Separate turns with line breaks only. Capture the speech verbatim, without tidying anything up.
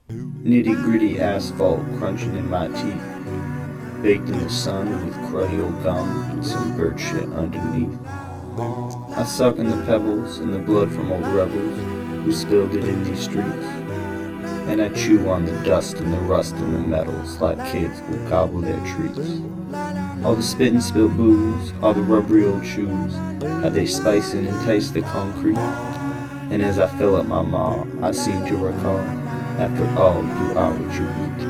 Nitty gritty asphalt crunching in my teeth, baked in the sun with cruddy old gum and some bird shit underneath. I suck in the pebbles and the blood from old rebels who spilled it in these streets. And I chew on the dust and the rust and the metals like kids will gobble their treats. All the spit and spilt booze, all the rubbery old shoes, how they spice and entice the concrete. And as I fill up my maw, I seem to recall, after all, you are what you eat.